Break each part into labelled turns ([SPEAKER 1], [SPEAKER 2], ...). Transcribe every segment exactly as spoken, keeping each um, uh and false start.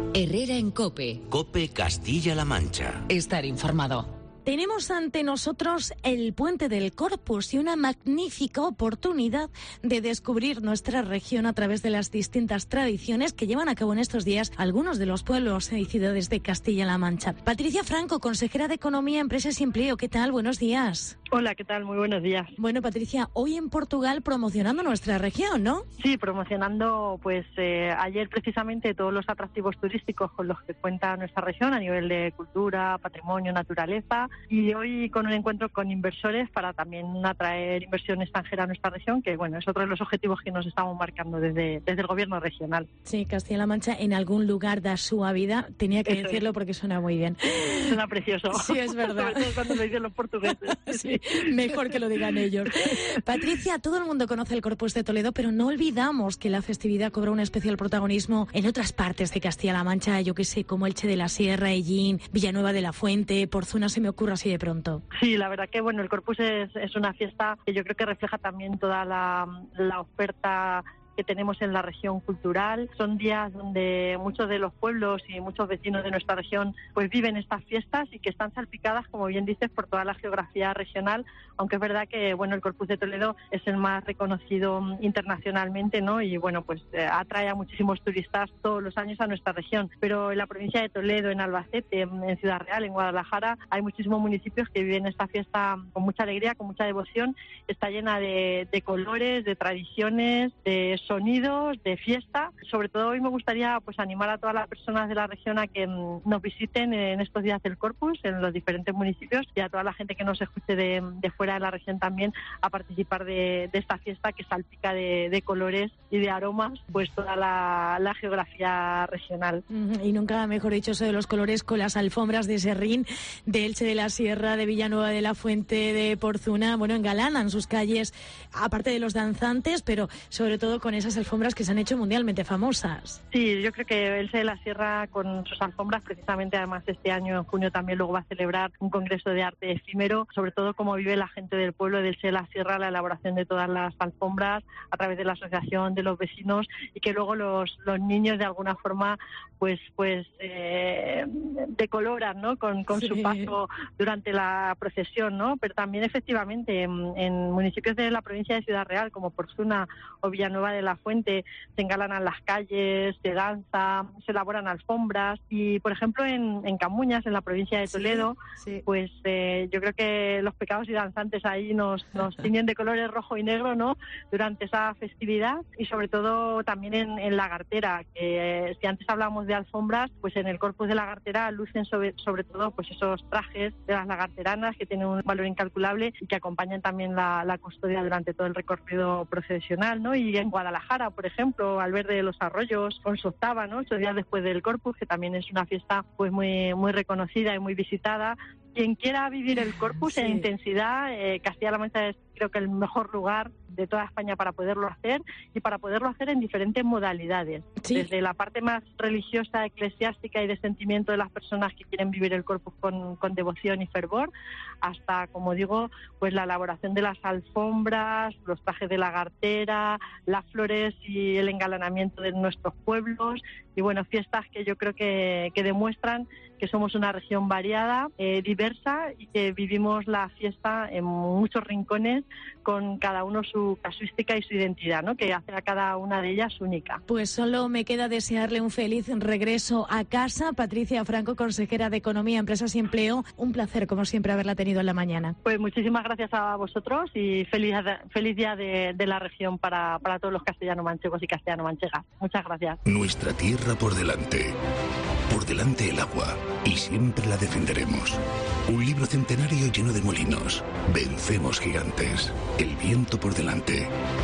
[SPEAKER 1] Herrera en COPE.
[SPEAKER 2] COPE Castilla-La Mancha.
[SPEAKER 1] Estar informado.
[SPEAKER 3] Tenemos ante nosotros el Puente del Corpus y una magnífica oportunidad de descubrir nuestra región a través de las distintas tradiciones que llevan a cabo en estos días algunos de los pueblos y ciudades de Castilla-La Mancha. Patricia Franco, consejera de Economía, Empresas y Empleo, ¿qué tal? Buenos días.
[SPEAKER 4] Hola, ¿qué tal? Muy buenos días.
[SPEAKER 3] Bueno, Patricia, hoy en Portugal promocionando nuestra región, ¿no?
[SPEAKER 4] Sí, promocionando, pues eh, ayer precisamente todos los atractivos turísticos con los que cuenta nuestra región a nivel de cultura, patrimonio, naturaleza, y hoy con un encuentro con inversores para también atraer inversión extranjera a nuestra región, que bueno, es otro de los objetivos que nos estamos marcando desde, desde el gobierno regional.
[SPEAKER 3] Sí, Castilla-La Mancha en algún lugar da su vida, tenía que Eso decirlo es. Porque suena muy bien.
[SPEAKER 4] Suena precioso.
[SPEAKER 3] Sí, es verdad.
[SPEAKER 4] Sobre todo cuando lo dicen los portugueses.
[SPEAKER 3] Sí, mejor que lo digan ellos. Patricia, todo el mundo conoce el Corpus de Toledo, pero no olvidamos que la festividad cobra un especial protagonismo en otras partes de Castilla-La Mancha, yo que sé, como Elche de la Sierra, Hellín, Villanueva de la Fuente, Porzuna, se me ocurre así de pronto.
[SPEAKER 4] Sí, la verdad que bueno, el Corpus es, es una fiesta que yo creo que refleja también toda la, la oferta que tenemos en la región cultural. Son días donde muchos de los pueblos y muchos vecinos de nuestra región pues viven estas fiestas y que están salpicadas, como bien dices, por toda la geografía regional, aunque es verdad que bueno, el Corpus de Toledo es el más reconocido internacionalmente, ¿no? Y bueno, pues eh, atrae a muchísimos turistas todos los años a nuestra región. Pero en la provincia de Toledo, en Albacete, en Ciudad Real, en Guadalajara, hay muchísimos municipios que viven esta fiesta con mucha alegría, con mucha devoción. Está llena de, de colores, de tradiciones, de sonidos, de fiesta. Sobre todo hoy me gustaría pues animar a todas las personas de la región a que mm, nos visiten en estos días del Corpus, en los diferentes municipios, y a toda la gente que nos escuche de, de fuera de la región también a participar de, de esta fiesta que salpica de, de colores y de aromas pues toda la, la geografía regional.
[SPEAKER 3] Y nunca mejor dicho eso de los colores, con las alfombras de Serrín, de Elche de la Sierra, de Villanueva de la Fuente, de Porzuna, bueno, engalanan sus calles, aparte de los danzantes, pero sobre todo con esas alfombras que se han hecho mundialmente famosas.
[SPEAKER 4] Sí, yo creo que Elche de la Sierra con sus alfombras, precisamente además este año en junio también luego va a celebrar un congreso de arte efímero, sobre todo cómo vive la gente del pueblo de Elche de la Sierra la elaboración de todas las alfombras a través de la asociación de los vecinos, y que luego los, los niños de alguna forma pues pues eh, decoloran, ¿no? con, con sí. su paso durante la procesión, ¿no? Pero también efectivamente en, en municipios de la provincia de Ciudad Real como Porzuna o Villanueva de la Fuente se engalanan las calles, se danza, se elaboran alfombras, y por ejemplo en, en Camuñas, en la provincia de Toledo, sí, sí. pues eh, yo creo que los pecados y danzantes ahí nos, nos tiñen de colores rojo y negro, ¿no? Durante esa festividad, y sobre todo también en, en Lagartera, que eh, si antes hablamos de alfombras, pues en el Corpus de Lagartera lucen sobre, sobre todo pues esos trajes de las lagarteranas que tienen un valor incalculable y que acompañan también la, la custodia durante todo el recorrido procesional, ¿no? Y en Guadalajara, por ejemplo, al Verde de los Arroyos, con su octava, ¿no? Ocho días después del Corpus, que también es una fiesta pues muy, muy reconocida y muy visitada. Quien quiera vivir el Corpus sí. en intensidad, eh, Castilla-La Mancha es creo que el mejor lugar de toda España para poderlo hacer, y para poderlo hacer en diferentes modalidades. Sí. Desde la parte más religiosa, eclesiástica y de sentimiento de las personas que quieren vivir el Corpus con, con devoción y fervor, hasta, como digo, pues la elaboración de las alfombras, los trajes de lagartera, las flores y el engalanamiento de nuestros pueblos, y bueno, fiestas que yo creo que, que demuestran que somos una región variada, eh, diversa, y que vivimos la fiesta en muchos rincones, con cada uno su casuística y su identidad, ¿no? Que hace a cada una de ellas única.
[SPEAKER 3] Pues solo me queda desearle un feliz regreso a casa. Patricia Franco, consejera de Economía, Empresas y Empleo, un placer como siempre haberla tenido en la mañana.
[SPEAKER 4] Pues muchísimas gracias a vosotros, y feliz, feliz día de, de la región para, para todos los castellano-manchegos y castellano-manchegas. Muchas gracias.
[SPEAKER 5] Nuestra tierra por delante. Por delante el agua, y siempre la defenderemos. Un libro centenario lleno de molinos. Vencemos gigantes. El viento por delante.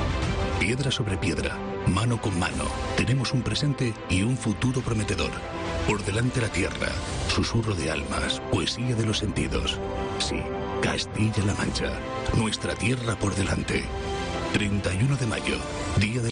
[SPEAKER 5] Piedra sobre piedra, mano con mano. Tenemos un presente y un futuro prometedor. Por delante la tierra, susurro de almas, poesía de los sentidos. Sí, Castilla-La Mancha, nuestra tierra por delante. treinta y uno de mayo, día de